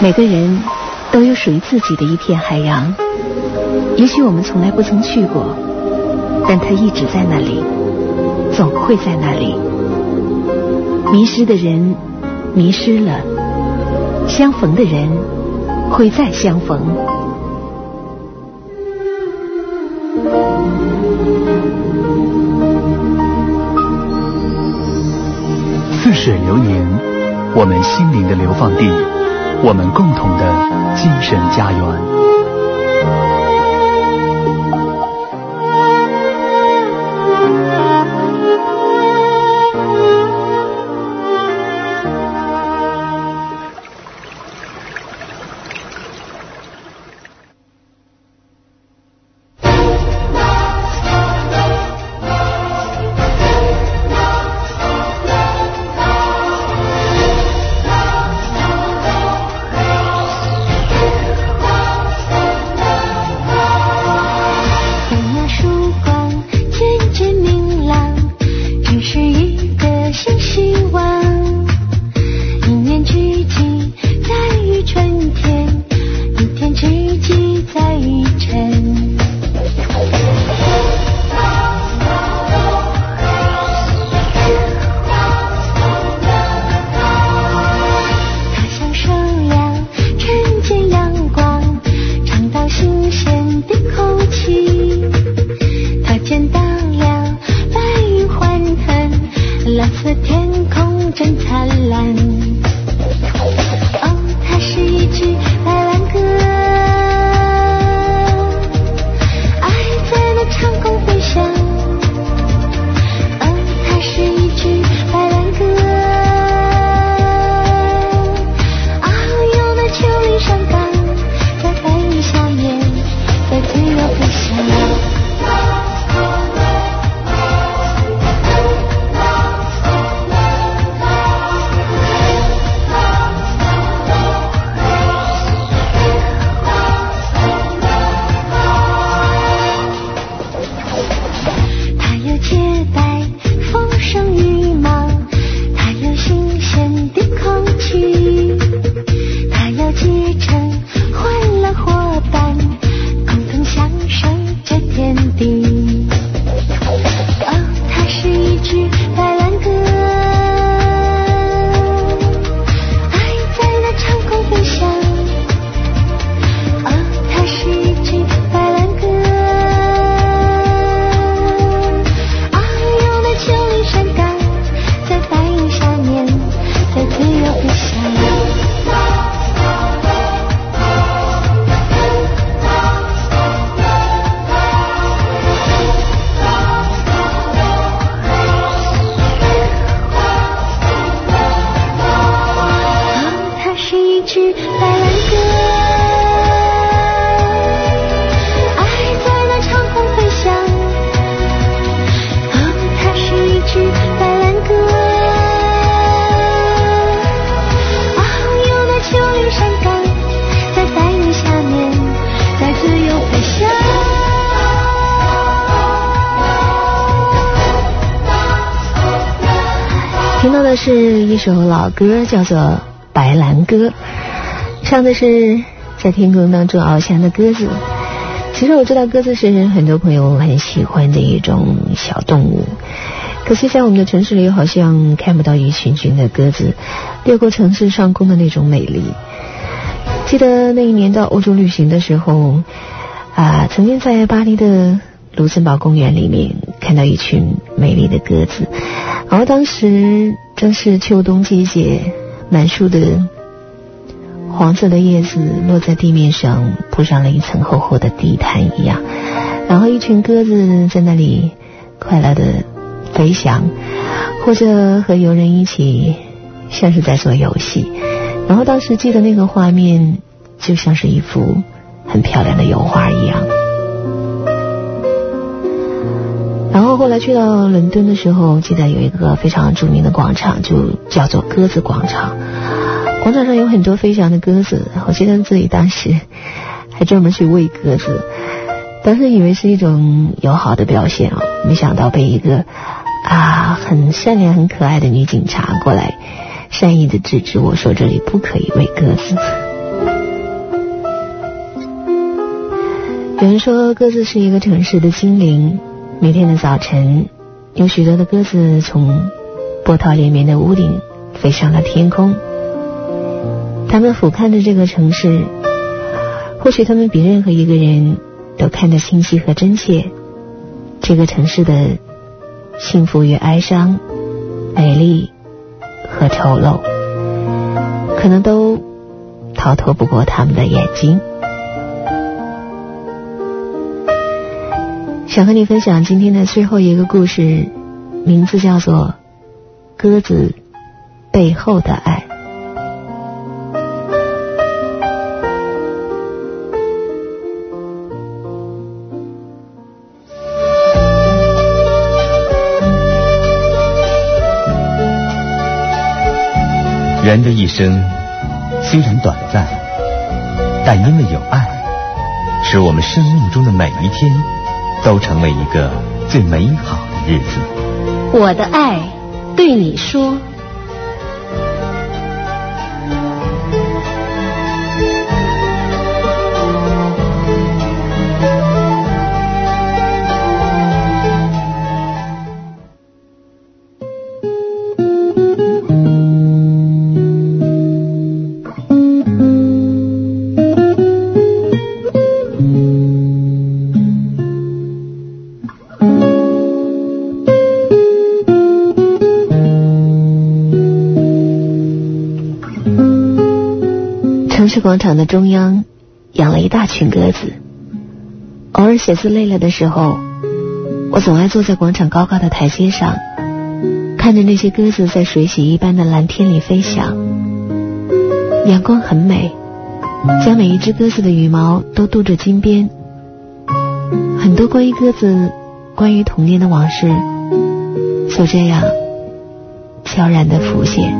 每个人都有属于自己的一片海洋，也许我们从来不曾去过，但它一直在那里，总会在那里。迷失的人迷失了，相逢的人会再相逢。 似水流年，我们心灵的流放地，我们共同的精神家园。 听到的是一首老歌，叫做《白兰鸽》，唱的是在天空当中翱翔的鸽子。其实我知道鸽子是很多朋友很喜欢的一种小动物，可惜在我们的城市里好像看不到一群群的鸽子掠过城市上空的那种美丽。记得那一年到欧洲旅行的时候曾经在巴黎的卢森堡公园里面看到一群美丽的鸽子，然后当时正是秋冬季节，满树的黄色的叶子落在地面上，铺上了一层厚厚的地毯一样，然后一群鸽子在那里快乐的飞翔，或者和游人一起像是在做游戏。然后当时记得那个画面就像是一幅很漂亮的油画一样。然后后来去到伦敦的时候，记得有一个非常著名的广场，就叫做鸽子广场。广场上有很多飞翔的鸽子，我记得自己当时还专门去喂鸽子，当时以为是一种友好的表现没想到被一个很善良很可爱的女警察过来善意的制止我，说这里不可以喂鸽子。 有人说鸽子是一个城市的精灵，每天的早晨有许多的鸽子从波涛连绵的屋顶飞上了天空，他们俯瞰着这个城市，或许他们比任何一个人都看得清晰和真切，这个城市的幸福与哀伤，美丽和丑陋，可能都逃脱不过他们的眼睛。想和你分享今天的最后一个故事，名字叫做鸽子背后的爱。 人的一生虽然短暂，但因为有爱，使我们生命中的每一天都成为一个最美好的日子。 我的爱对你说。城市广场的中央养了一大群鸽子，偶尔写字累了的时候，我总爱坐在广场高高的台阶上，看着那些鸽子在水洗一般的蓝天里飞翔。阳光很美，将每一只鸽子的羽毛都镀着金边，很多关于鸽子、关于童年的往事就这样悄然地浮现。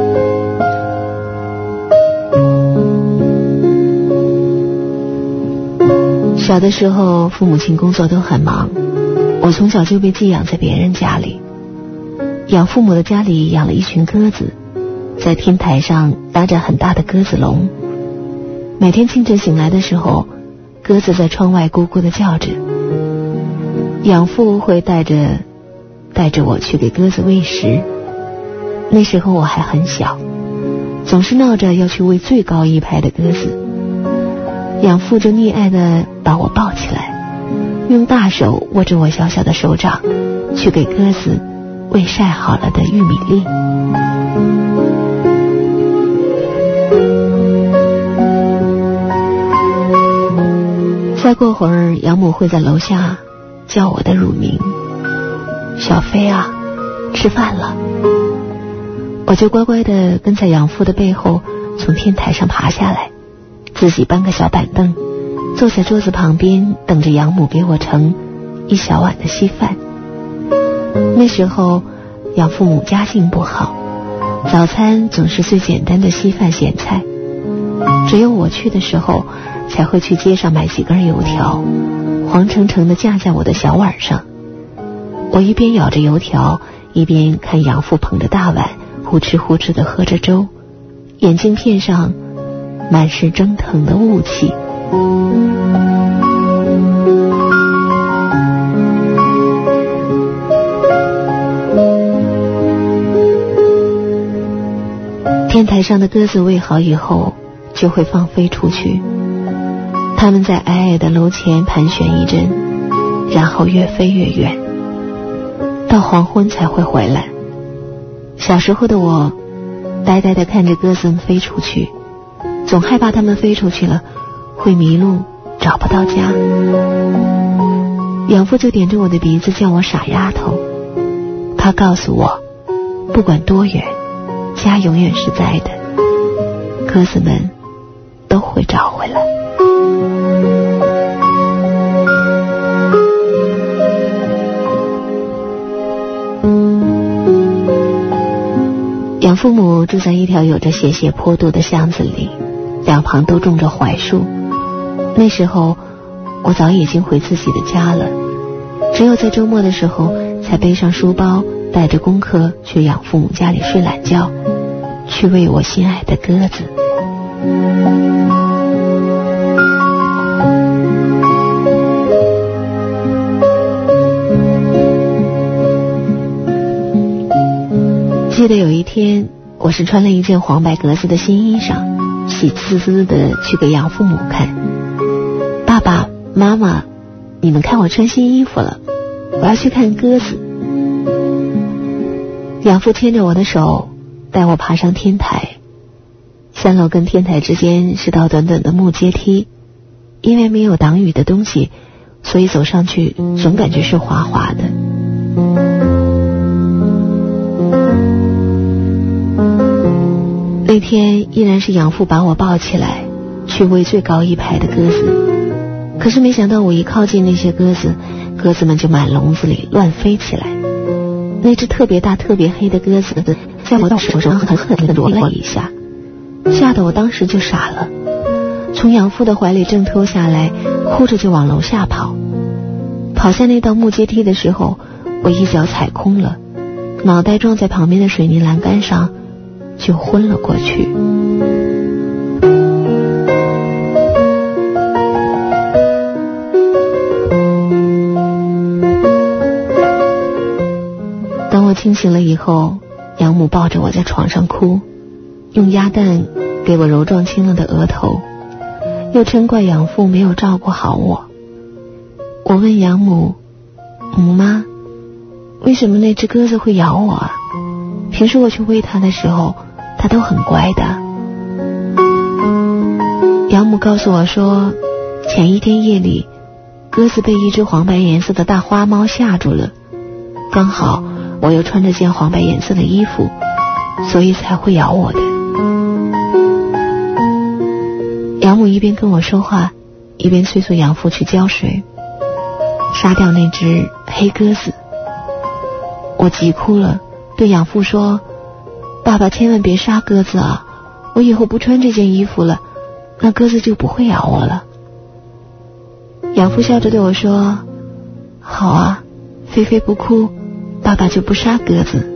小的时候，父母亲工作都很忙，我从小就被寄养在别人家里。养父母的家里养了一群鸽子，在天台上搭着很大的鸽子笼。每天清晨醒来的时候，鸽子在窗外咕咕地叫着。养父会带着我去给鸽子喂食。那时候我还很小，总是闹着要去喂最高一排的鸽子。养父就溺爱地把我抱起来，用大手握着我小小的手掌，去给鸽子喂晒好了的玉米粒。再过会儿，养母会在楼下叫我的乳名，小飞啊，吃饭了。我就乖乖地跟在养父的背后，从天台上爬下来，自己搬个小板凳，坐在桌子旁边，等着养母给我盛一小碗的稀饭。那时候养父母家境不好，早餐总是最简单的稀饭咸菜，只有我去的时候才会去街上买几根油条，黄澄澄地架在我的小碗上。我一边咬着油条，一边看养父捧着大碗呼哧呼哧地喝着粥，眼镜片上满是蒸腾的雾气。天台上的鸽子喂好以后就会放飞出去，它们在矮矮的楼前盘旋一阵，然后越飞越远，到黄昏才会回来。小时候的我呆呆地看着鸽子们飞出去，总害怕它们飞出去了会迷路，找不到家。养父就点着我的鼻子叫我傻丫头，他告诉我，不管多远，家永远是在的，鸽子们都会找回来。养父母住在一条有着斜斜坡度的巷子里，两旁都种着槐树。那时候我早已经回自己的家了，只有在周末的时候才背上书包，带着功课去养父母家里睡懒觉，去喂我心爱的鸽子。 记得有一天，我是穿了一件黄白格子的新衣裳，喜滋滋的去给养父母看。爸爸妈妈，你们看我穿新衣服了，我要去看鸽子。养父牵着我的手带我爬上天台，3楼跟天台之间是道短短的木阶梯，因为没有挡雨的东西，所以走上去总感觉是滑滑的。那天依然是养父把我抱起来去喂最高一排的鸽子，可是没想到我一靠近那些鸽子，鸽子们就满笼子里乱飞起来。那只特别大特别黑的鸽子在我手上狠狠地啄了一下，吓得我当时就傻了，从养父的怀里挣脱下来，哭着就往楼下跑。跑下那道木阶梯的时候，我一脚踩空了，脑袋撞在旁边的水泥栏杆上，就昏了过去。当我清醒了以后，养母抱着我在床上哭，用鸭蛋给我揉撞青了的额头，又嗔怪养父没有照顾好我。我问养母，母妈，为什么那只鸽子会咬我啊？平时我去喂它的时候，它都很乖的。养母告诉我说，前一天夜里，鸽子被一只黄白颜色的大花猫吓住了，刚好我又穿着件黄白颜色的衣服，所以才会咬我的。养母一边跟我说话，一边催促养父去浇水，杀掉那只黑鸽子。我急哭了，对养父说，爸爸千万别杀鸽子啊，我以后不穿这件衣服了，那鸽子就不会咬我了。养父笑着对我说，好啊，菲菲不哭，爸爸就不杀鸽子。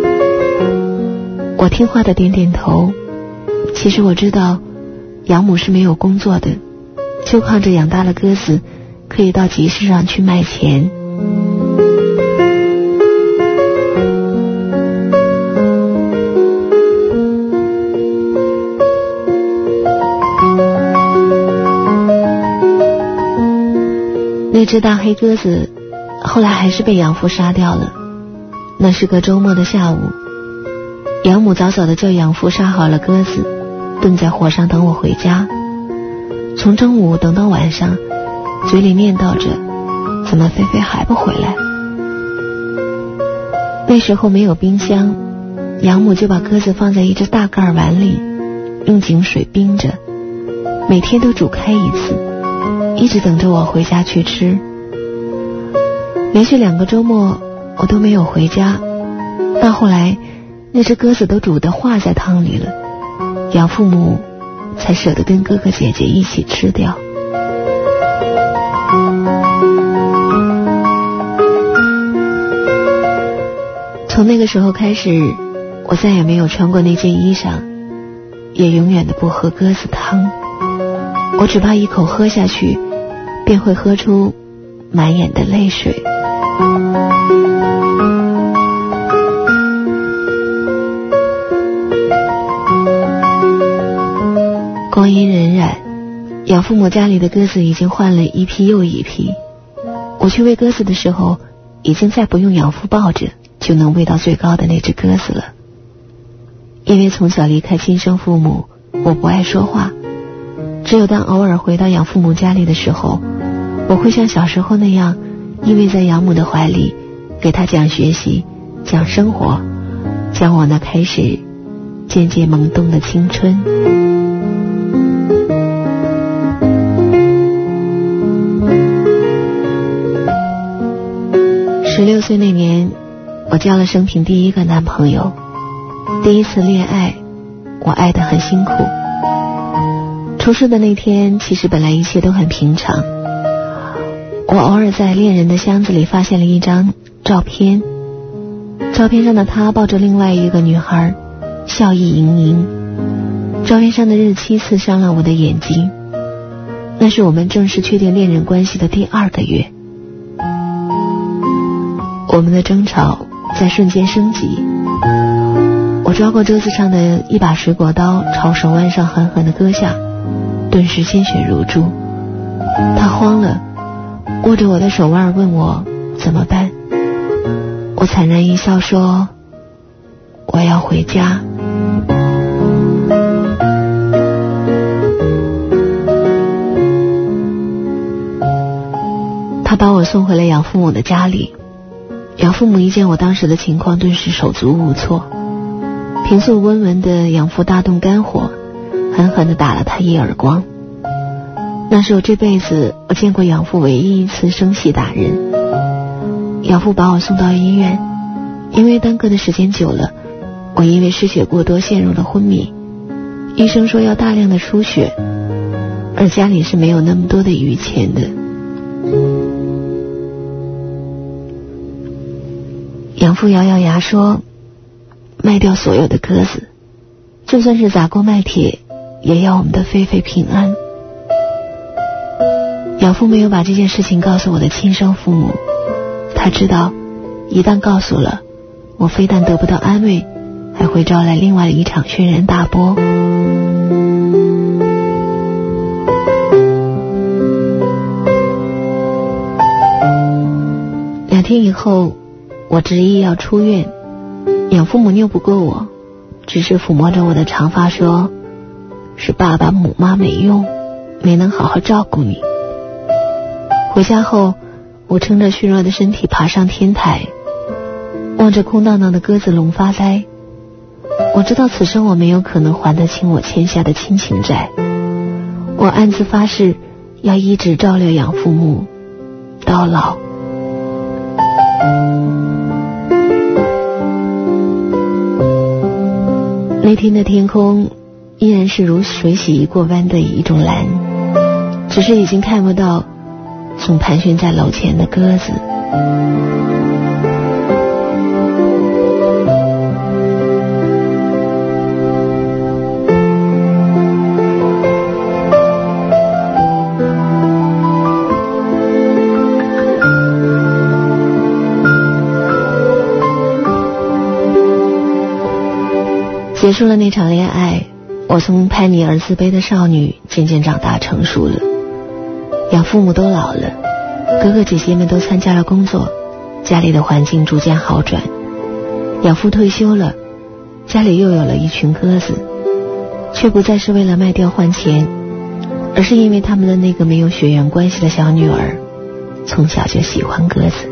我听话的点点头。其实我知道养母是没有工作的，就靠着养大了鸽子可以到集市上去卖钱。那只大黑鸽子后来还是被养父杀掉了。那是个周末的下午，养母早早的叫养父杀好了鸽子，炖在火上等我回家。从中午等到晚上，嘴里念叨着，怎么菲菲还不回来？那时候没有冰箱，养母就把鸽子放在一只大盖碗里，用井水冰着，每天都煮开一次，一直等着我回家去吃。连续2个周末我都没有回家，到后来那只鸽子都煮得化在汤里了，养父母才舍得跟哥哥姐姐一起吃掉。从那个时候开始，我再也没有穿过那件衣裳，也永远的不喝鸽子汤。我只怕一口喝下去，便会喝出满眼的泪水。光阴荏苒，养父母家里的鸽子已经换了一批又一批。我去喂鸽子的时候，已经再不用养父抱着就能喂到最高的那只鸽子了。因为从小离开亲生父母，我不爱说话，只有当偶尔回到养父母家里的时候，我会像小时候那样依偎在养母的怀里，给她讲学习，讲生活，讲我那开始渐渐萌动的青春。16岁那年，我交了生平第1个男朋友。第一次恋爱，我爱得很辛苦。出事的那天，其实本来一切都很平常。我偶尔在恋人的箱子里发现了一张照片，照片上的他抱着另外一个女孩，笑意盈盈。照片上的日期刺伤了我的眼睛，那是我们正式确定恋人关系的第2个月。我们的争吵在瞬间升级， 我抓过桌子上的一把水果刀，朝手腕上狠狠地割下，顿时鲜血如注。他慌了，握着我的手腕问我怎么办。我惨然一笑说，我要回家。他把我送回了养父母的家里。养父母一见我当时的情况，顿时手足无措。平素温文的养父大动肝火，狠狠地打了他一耳光。那是我这辈子我见过养父唯一一次生气打人。养父把我送到医院，因为耽搁的时间久了，我因为失血过多陷入了昏迷。医生说要大量的输血，而家里是没有那么多的余钱的。养父咬咬牙说，卖掉所有的鸽子，就算是砸锅卖铁，也要我们的菲菲平安。养父没有把这件事情告诉我的亲生父母，他知道一旦告诉了，我非但得不到安慰，还会招来另外一场轩然大波。2天以后，我执意要出院，养父母拗不过我，只是抚摸着我的长发说，是爸爸母妈没用，没能好好照顾你。回家后，我撑着虚弱的身体爬上天台，望着空荡荡的鸽子笼发呆。我知道此生我没有可能还得清我欠下的亲情债，我暗自发誓要一直照料养父母到老。那天的天空依然是如水洗一过弯的一种蓝，只是已经看不到总盘旋在楼前的鸽子。结束了那场恋爱，我从叛逆而自卑的少女渐渐长大成熟了。养父母都老了，哥哥姐姐们都参加了工作，家里的环境逐渐好转。养父退休了，家里又有了一群鸽子，却不再是为了卖掉换钱，而是因为他们的那个没有血缘关系的小女儿从小就喜欢鸽子。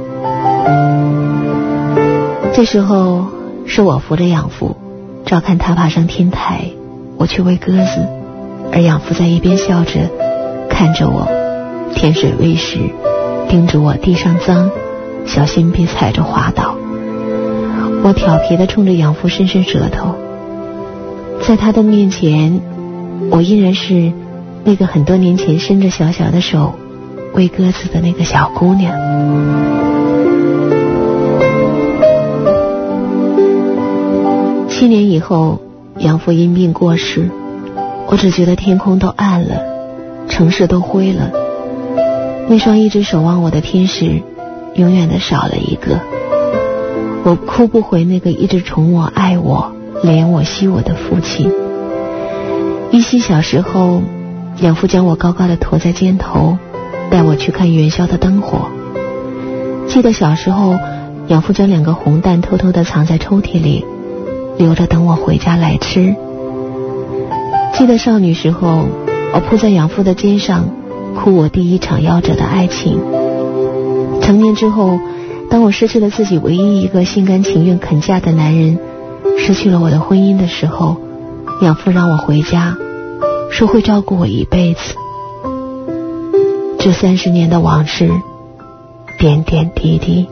这时候是我扶着养父照看他爬上天台，我去喂鸽子，而养父在一边笑着看着我，添水喂食，叮嘱我地上脏，小心别踩着滑倒。我调皮地冲着养父伸伸舌头，在他的面前，我依然是那个很多年前伸着小小的手喂鸽子的那个小姑娘。7年以后，养父因病过世，我只觉得天空都暗了，城市都灰了，那双一直守望我的天使永远的少了一个。我哭不回那个一直宠我爱我怜我惜我的父亲。依稀小时候，养父将我高高的驮在肩头，带我去看元宵的灯火。记得小时候，养父将2个红蛋偷偷地藏在抽屉里，留着等我回家来吃。记得少女时候，我扑在养父的肩上，哭我第一场夭折的爱情。成年之后，当我失去了自己唯一一个心甘情愿肯嫁的男人，失去了我的婚姻的时候，养父让我回家，说会照顾我一辈子。这30年的往事，点点滴滴。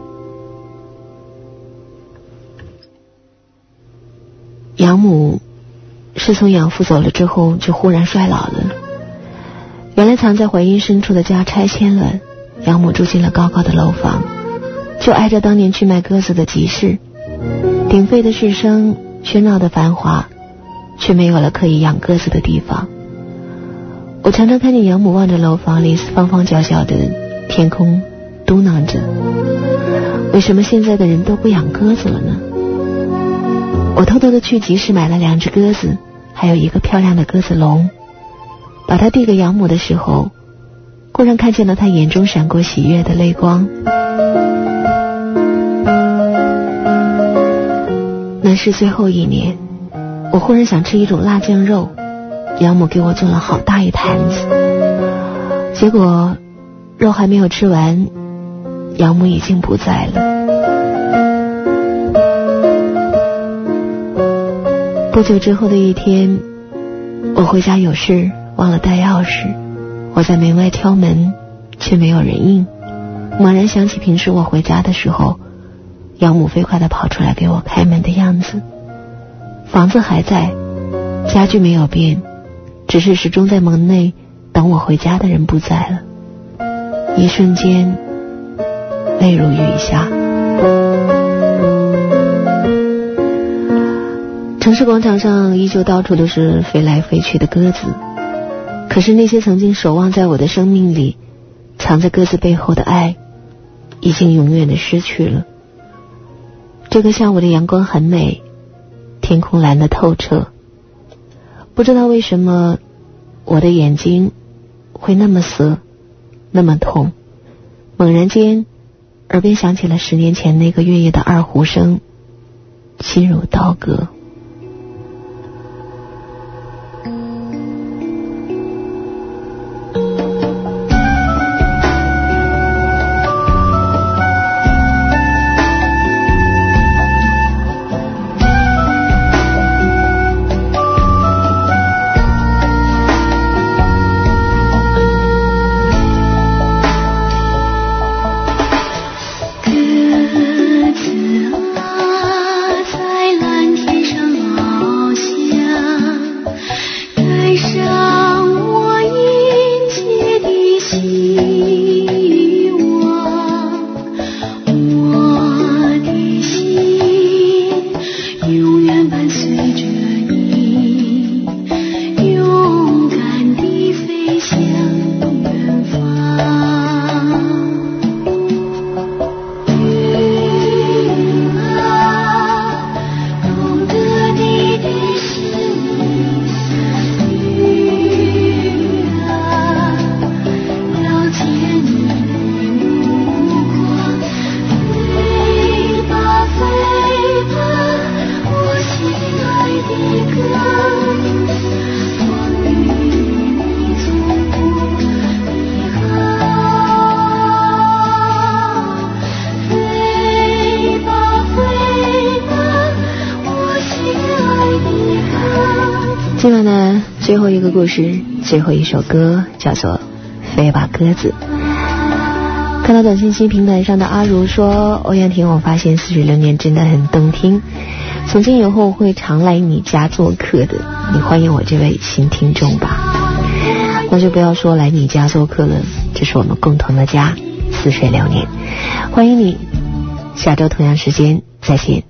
养母是从养父走了之后就忽然衰老了，原来藏在怀孕深处的家拆迁了，养母住进了高高的楼房，就挨着当年去卖鸽子的集市，鼎沸的市声，喧闹的繁华，却没有了可以养鸽子的地方。我常常看见养母望着楼房里方方角角的天空，嘟囔着，为什么现在的人都不养鸽子了呢？ 我偷偷的去集市买了2只鸽子，还有一个漂亮的鸽子笼，把它递给养母的时候，忽然看见了他眼中闪过喜悦的泪光。那是最后一年，我忽然想吃一种辣酱肉，养母给我做了好大一坛子，结果肉还没有吃完，养母已经不在了。不久之后的一天，我回家有事忘了带钥匙，我在门外敲门，却没有人应。猛然想起平时我回家的时候，养母飞快地跑出来给我开门的样子。房子还在，家具没有变，只是始终在门内等我回家的人不在了。一瞬间，泪如雨下。城市广场上依旧到处都是飞来飞去的鸽子，可是那些曾经守望在我的生命里，藏在鸽子背后的爱，已经永远的失去了。这个下午的阳光很美，天空蓝得透彻。不知道为什么，我的眼睛会那么涩，那么痛。猛然间，耳边响起了10年前那个月夜的二胡声，心如刀割。今晚的最后一个故事，最后一首歌叫做《飞吧鸽子》。看到短信息平台上的阿如说，欧阳婷，我发现似水流年真的很动听，从今以后会常来你家做客的，你欢迎我这位新听众吧。那就不要说来你家做客了，这是我们共同的家，似水流年。欢迎你，下周同样时间再见。